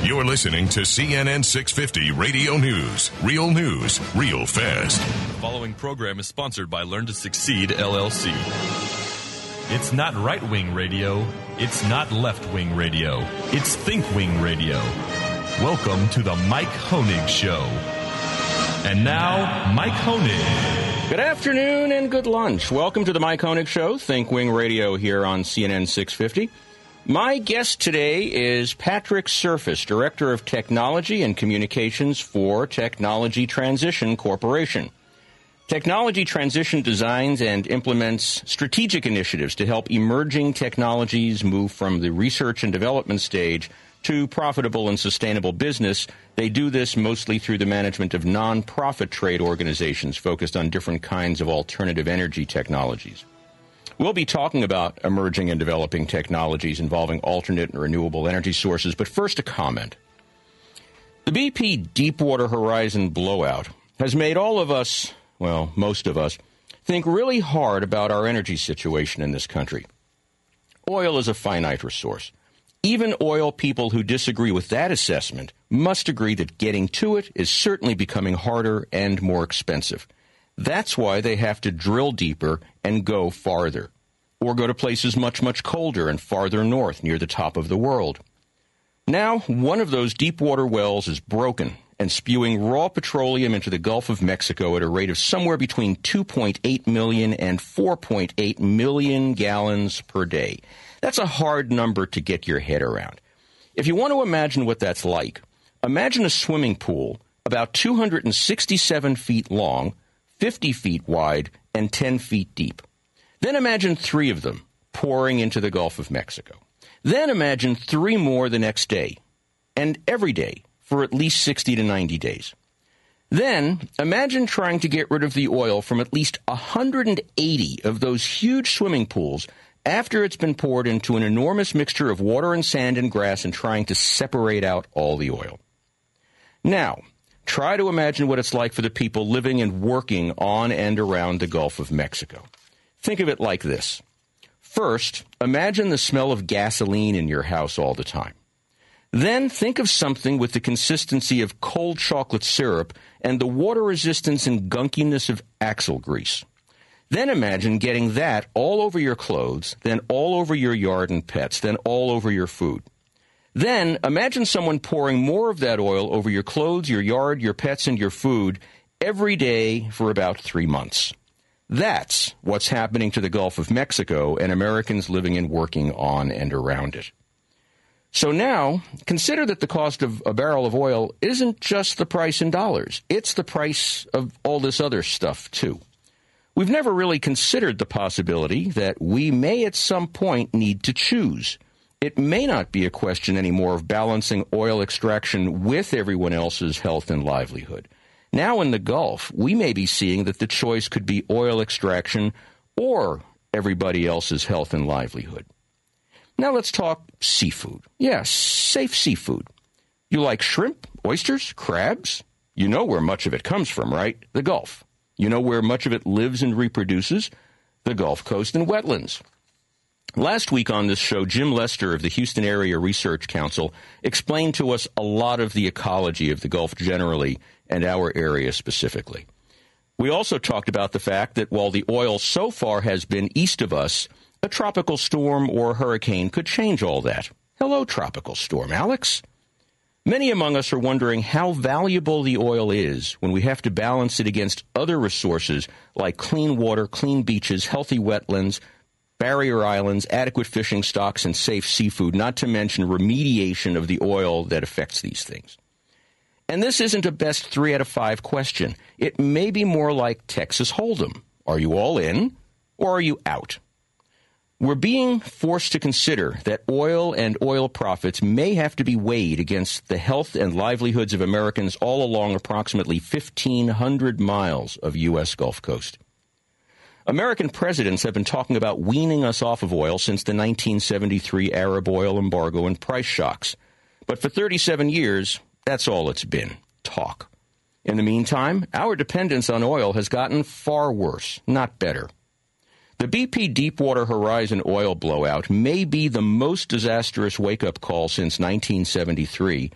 You're listening to CNN 650 Radio News. Real news, real fast. The following program is sponsored by Learn to Succeed, LLC. It's not right-wing radio. It's not left-wing radio. It's think-wing radio. Welcome to the Mike Honig Show. And now, Mike Honig. Good afternoon and good lunch. Welcome to the Mike Honig Show, Think Wing Radio here on CNN 650. My guest today is Patrick Surface, Director of Technology and Communications for Technology Transition Corporation. Technology Transition designs and implements strategic initiatives to help emerging technologies move from the research and development stage to profitable and sustainable business. They do this mostly through the management of non-profit trade organizations focused on different kinds of alternative energy technologies. We'll be talking about emerging and developing technologies involving alternate and renewable energy sources, but first a comment. The BP Deepwater Horizon blowout has made all of us, well, most of us, think really hard about our energy situation in this country. Oil is a finite resource. Even oil people who disagree with that assessment must agree that getting to it is certainly becoming harder and more expensive. That's why they have to drill deeper and go farther, or go to places much, much colder and farther north near the top of the world. Now, one of those deep water wells is broken and spewing raw petroleum into the Gulf of Mexico at a rate of somewhere between 2.8 million and 4.8 million gallons per day. That's a hard number to get your head around. If you want to imagine what that's like, imagine a swimming pool about 267 feet long, 50 feet wide, and 10 feet deep. Then imagine 3 of them pouring into the Gulf of Mexico. Then imagine 3 more the next day, and every day for at least 60 to 90 days. Then imagine trying to get rid of the oil from at least 180 of those huge swimming pools after it's been poured into an enormous mixture of water and sand and grass and trying to separate out all the oil. Now, try to imagine what it's like for the people living and working on and around the Gulf of Mexico. Think of it like this. First, imagine the smell of gasoline in your house all the time. Then think of something with the consistency of cold chocolate syrup and the water resistance and gunkiness of axle grease. Then imagine getting that all over your clothes, then all over your yard and pets, then all over your food. Then imagine someone pouring more of that oil over your clothes, your yard, your pets, and your food every day for about 3 months. That's what's happening to the Gulf of Mexico and Americans living and working on and around it. So now, consider that the cost of a barrel of oil isn't just the price in dollars. It's the price of all this other stuff, too. We've never really considered the possibility that we may at some point need to choose. It may not be a question anymore of balancing oil extraction with everyone else's health and livelihood. Now in the Gulf, we may be seeing that the choice could be oil extraction or everybody else's health and livelihood. Now let's talk seafood. Yes, safe seafood. You like shrimp, oysters, crabs? You know where much of it comes from, right? The Gulf. You know where much of it lives and reproduces? The Gulf Coast and wetlands. Last week on this show, Jim Lester of the Houston Area Research Council explained to us a lot of the ecology of the Gulf generally and our area specifically. We also talked about the fact that while the oil so far has been east of us, a tropical storm or hurricane could change all that. Hello, tropical storm, Alex. Many among us are wondering how valuable the oil is when we have to balance it against other resources like clean water, clean beaches, healthy wetlands, barrier islands, adequate fishing stocks, and safe seafood, not to mention remediation of the oil that affects these things. And this isn't a best 3 out of 5 question. It may be more like Texas Hold'em. Are you all in or are you out? We're being forced to consider that oil and oil profits may have to be weighed against the health and livelihoods of Americans all along approximately 1,500 miles of U.S. Gulf Coast. American presidents have been talking about weaning us off of oil since the 1973 Arab oil embargo and price shocks. But for 37 years, that's all it's been, talk. In the meantime, our dependence on oil has gotten far worse, not better. The BP Deepwater Horizon oil blowout may be the most disastrous wake-up call since 1973,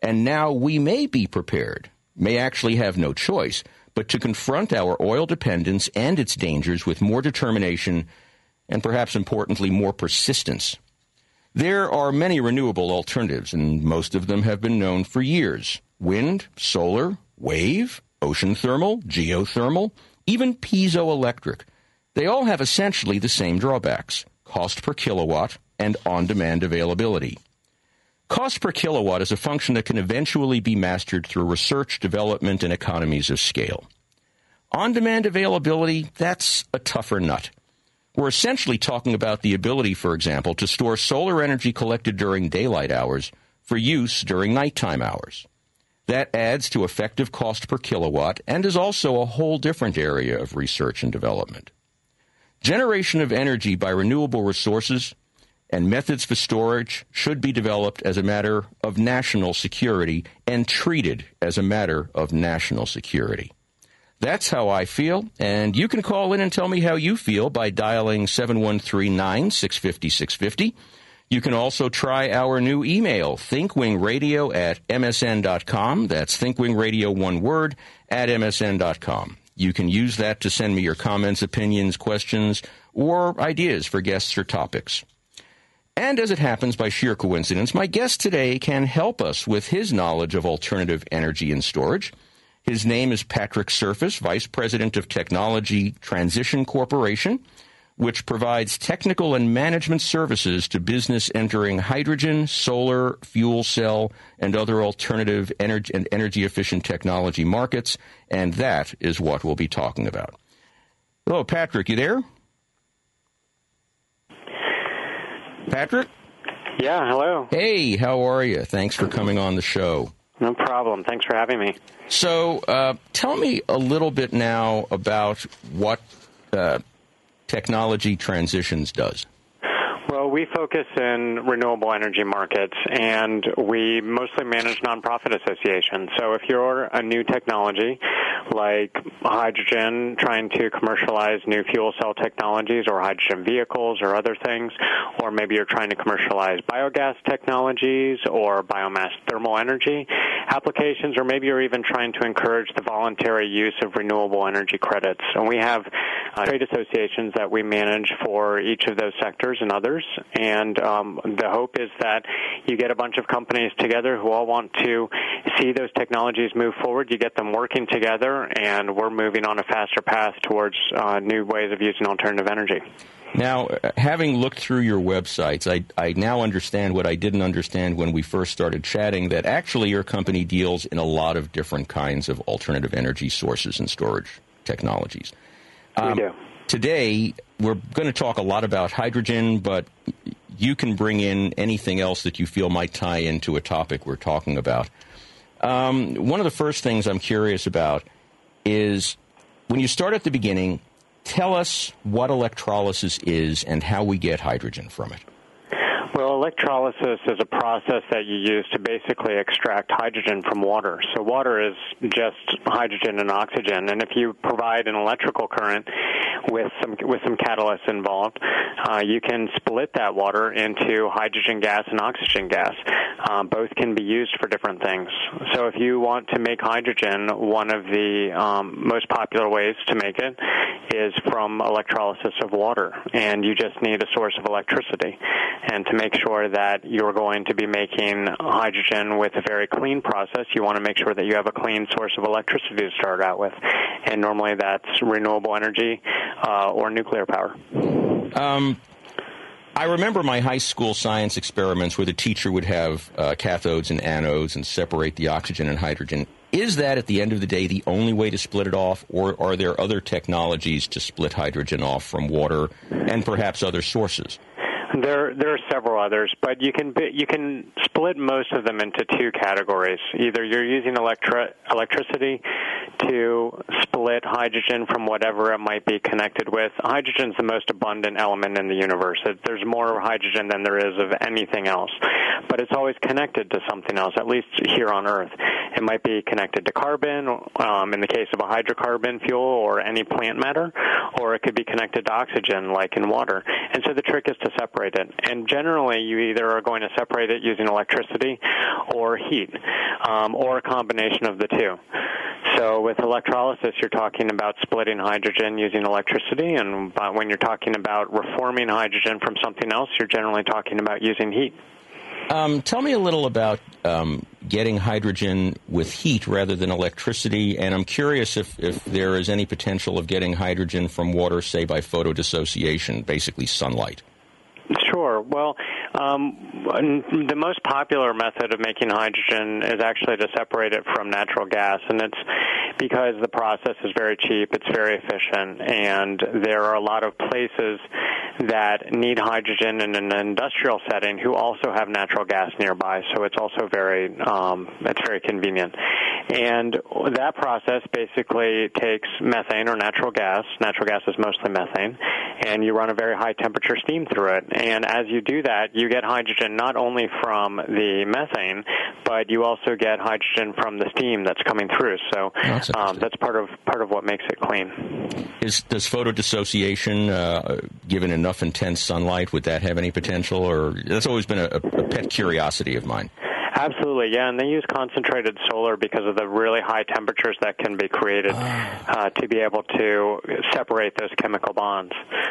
And now we may be prepared, may actually have no choice, but to confront our oil dependence and its dangers with more determination and perhaps importantly, more persistence. There are many renewable alternatives, and most of them have been known for years. Wind, solar, wave, ocean thermal, geothermal, even piezoelectric. They all have essentially the same drawbacks: cost per kilowatt and on-demand availability. Cost per kilowatt is a function that can eventually be mastered through research, development, and economies of scale. On-demand availability, that's a tougher nut. We're essentially talking about the ability, for example, to store solar energy collected during daylight hours for use during nighttime hours. That adds to effective cost per kilowatt and is also a whole different area of research and development. Generation of energy by renewable resources and methods for storage should be developed as a matter of national security and treated as a matter of national security. That's how I feel, and you can call in and tell me how you feel by dialing 713-9-650-650. You can also try our new email, thinkwingradio@msn.com. That's thinkwingradio, one word, @msn.com. You can use that to send me your comments, opinions, questions, or ideas for guests or topics. And as it happens by sheer coincidence, my guest today can help us with his knowledge of alternative energy and storage. His name is Patrick Surface, Vice President of Technology Transition Corporation, which provides technical and management services to business entering hydrogen, solar, fuel cell, and other alternative energy-efficient technology markets, and that is what we'll be talking about. Hello, Patrick, you there? Patrick? Yeah, hello. Hey, how are you? Thanks for coming on the show. No problem. Thanks for having me. So tell me a little bit now about what Technology Transitions does. Well, we focus in renewable energy markets, and we mostly manage nonprofit associations. So if you're a new technology like hydrogen, trying to commercialize new fuel cell technologies or hydrogen vehicles or other things, or maybe you're trying to commercialize biogas technologies or biomass thermal energy applications, or maybe you're even trying to encourage the voluntary use of renewable energy credits. And we have trade associations that we manage for each of those sectors and others. And the hope is that you get a bunch of companies together who all want to see those technologies move forward. You get them working together, and we're moving on a faster path towards new ways of using alternative energy. Now, having looked through your websites, I now understand what I didn't understand when we first started chatting, that actually your company deals in a lot of different kinds of alternative energy sources and storage technologies. We do. Today, we're going to talk a lot about hydrogen, but you can bring in anything else that you feel might tie into a topic we're talking about. One of the first things I'm curious about is, when you start at the beginning, tell us what electrolysis is and how we get hydrogen from it. Well, electrolysis is a process that you use to basically extract hydrogen from water. So water is just hydrogen and oxygen, and if you provide an electrical current with some catalysts involved, you can split that water into hydrogen gas and oxygen gas. Both can be used for different things. So if you want to make hydrogen, one of the most popular ways to make it is from electrolysis of water, and you just need a source of electricity. And to make sure that you're going to be making hydrogen with a very clean process, you want to make sure that you have a clean source of electricity to start out with. And normally that's renewable energy or nuclear power. I remember my high school science experiments where the teacher would have cathodes and anodes and separate the oxygen and hydrogen. Is that, at the end of the day, the only way to split it off, or are there other technologies to split hydrogen off from water and perhaps other sources? There are several others, but you can split most of them into two categories. Either you're using electricity to split hydrogen from whatever it might be connected with. Hydrogen is the most abundant element in the universe. There's more hydrogen than there is of anything else, but it's always connected to something else, at least here on Earth. It might be connected to carbon, in the case of a hydrocarbon fuel or any plant matter, or it could be connected to oxygen, like in water. And so the trick is to separate it. And generally, you either are going to separate it using electricity or heat, or a combination of the two. So with electrolysis, you're talking about splitting hydrogen using electricity, and when you're talking about reforming hydrogen from something else, you're generally talking about using heat. Tell me a little about getting hydrogen with heat rather than electricity, and I'm curious if there is any potential of getting hydrogen from water, say, by photodissociation, basically sunlight. Sure. Well, the most popular method of making hydrogen is actually to separate it from natural gas, and it's because the process is very cheap, it's very efficient, and there are a lot of places that need hydrogen in an industrial setting who also have natural gas nearby, so it's also very convenient. And that process basically takes methane or natural gas is mostly methane, and you run a very high temperature steam through it. And as you do that, you get hydrogen not only from the methane, but you also get hydrogen from the steam that's coming through. So that's part of what makes it clean. Does photodissociation, given enough intense sunlight, would that have any potential? Or that's always been a pet curiosity of mine. Absolutely, yeah, and they use concentrated solar because of the really high temperatures that can be created to be able to separate those chemical bonds.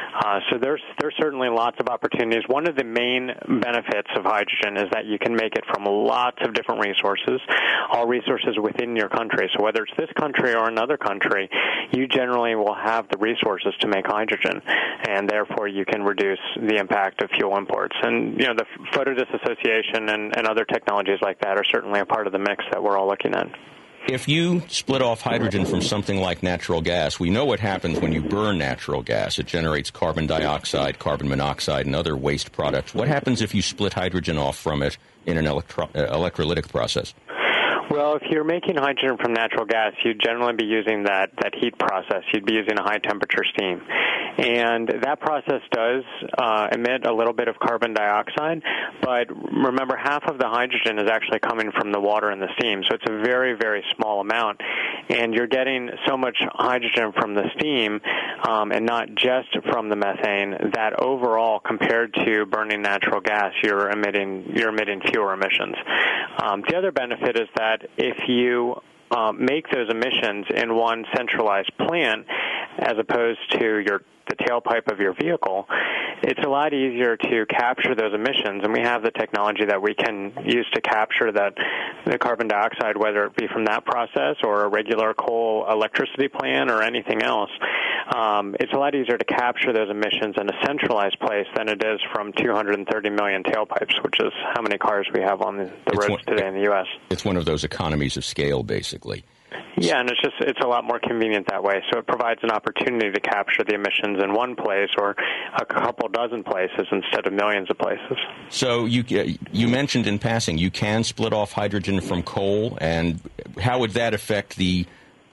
So there's certainly lots of opportunities. One of the main benefits of hydrogen is that you can make it from lots of different resources, all resources within your country. So whether it's this country or another country, you generally will have the resources to make hydrogen, and therefore you can reduce the impact of fuel imports. And, you know, the photodissociation and other technologies like that are certainly a part of the mix that we're all looking at. If you split off hydrogen from something like natural gas, we know what happens when you burn natural gas. It generates carbon dioxide, carbon monoxide, and other waste products. What happens if you split hydrogen off from it in an electrolytic process? Well, if you're making hydrogen from natural gas, you'd generally be using that heat process. You'd be using a high-temperature steam. And that process does emit a little bit of carbon dioxide, but remember, half of the hydrogen is actually coming from the water and the steam, so it's a very, very small amount. And you're getting so much hydrogen from the steam and not just from the methane that overall, compared to burning natural gas, you're emitting fewer emissions. The other benefit is that if you make those emissions in one centralized plant as opposed to the tailpipe of your vehicle, it's a lot easier to capture those emissions, and we have the technology that we can use to capture the carbon dioxide, whether it be from that process or a regular coal electricity plant or anything else. It's a lot easier to capture those emissions in a centralized place than it is from 230 million tailpipes, which is how many cars we have on the roads today in the U.S. It's one of those economies of scale, basically. Yeah, and it's a lot more convenient that way. So it provides an opportunity to capture the emissions in one place or a couple dozen places instead of millions of places. So you mentioned in passing you can split off hydrogen from coal, and how would that affect the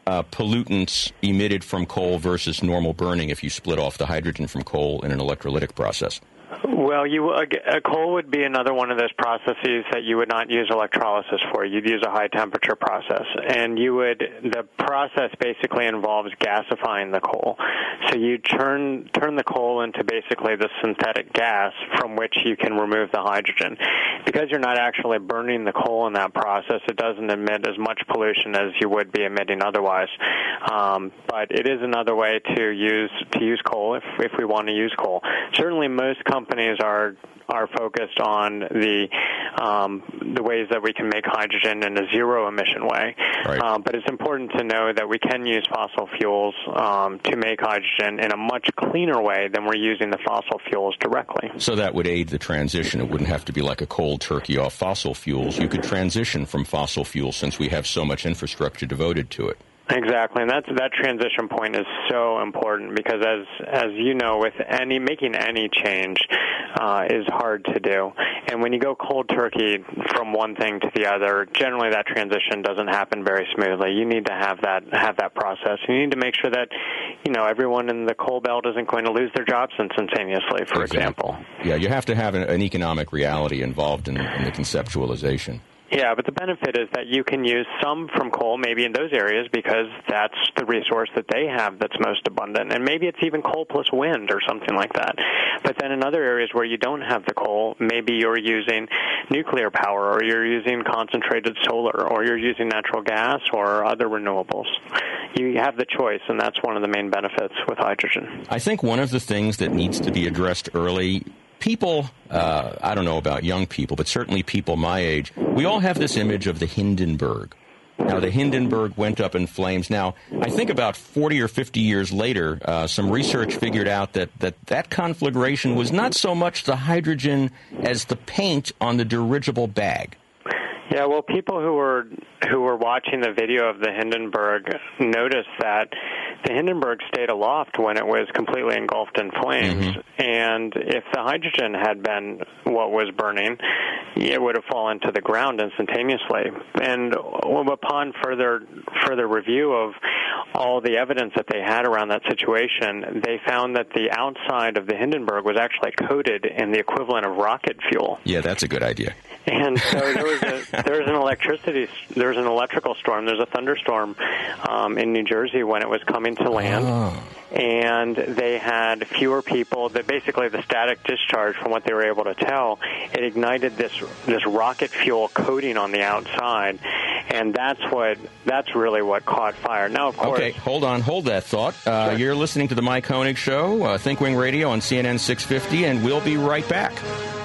pollutants emitted from coal versus normal burning if you split off the hydrogen from coal in an electrolytic process? Well, coal would be another one of those processes that you would not use electrolysis for. You'd use a high-temperature process. And the process basically involves gasifying the coal. So you turn the coal into basically the synthetic gas from which you can remove the hydrogen. Because you're not actually burning the coal in that process, it doesn't emit as much pollution as you would be emitting otherwise. But it is another way to use coal if we want to use coal. Certainly most companies are focused on the ways that we can make hydrogen in a zero-emission way. Right. But it's important to know that we can use fossil fuels to make hydrogen in a much cleaner way than we're using the fossil fuels directly. So that would aid the transition. It wouldn't have to be like a cold turkey off fossil fuels. You could transition from fossil fuels since we have so much infrastructure devoted to it. Exactly, and that transition point is so important because, as you know, with making any change is hard to do. And when you go cold turkey from one thing to the other, generally that transition doesn't happen very smoothly. You need to have that process. You need to make sure that everyone in the coal belt isn't going to lose their jobs instantaneously, for example. Yeah, you have to have an economic reality involved in the conceptualization. Yeah, but the benefit is that you can use some from coal maybe in those areas because that's the resource that they have that's most abundant. And maybe it's even coal plus wind or something like that. But then in other areas where you don't have the coal, maybe you're using nuclear power or you're using concentrated solar or you're using natural gas or other renewables. You have the choice, and that's one of the main benefits with hydrogen. I think one of the things that needs to be addressed early, people, I don't know about young people, but certainly people my age, we all have this image of the Hindenburg. Now, the Hindenburg went up in flames. Now, I think about 40 or 50 years later, some research figured out that conflagration was not so much the hydrogen as the paint on the dirigible bag. Yeah, well, people who were watching the video of the Hindenburg noticed that the Hindenburg stayed aloft when it was completely engulfed in flames. Mm-hmm. And if the hydrogen had been what was burning, it would have fallen to the ground instantaneously. And upon further review of all the evidence that they had around that situation, they found that the outside of the Hindenburg was actually coated in the equivalent of rocket fuel. Yeah, that's a good idea. And so there was an electrical storm. There's a thunderstorm in New Jersey when it was coming to land. Oh. And they had fewer people. That basically the static discharge, from what they were able to tell, it ignited this rocket fuel coating on the outside, and that's really what caught fire. Now, of course. Okay, hold that thought. Sure. You're listening to the Mike Koenig Show, Think Wing Radio on CNN 650, and we'll be right back.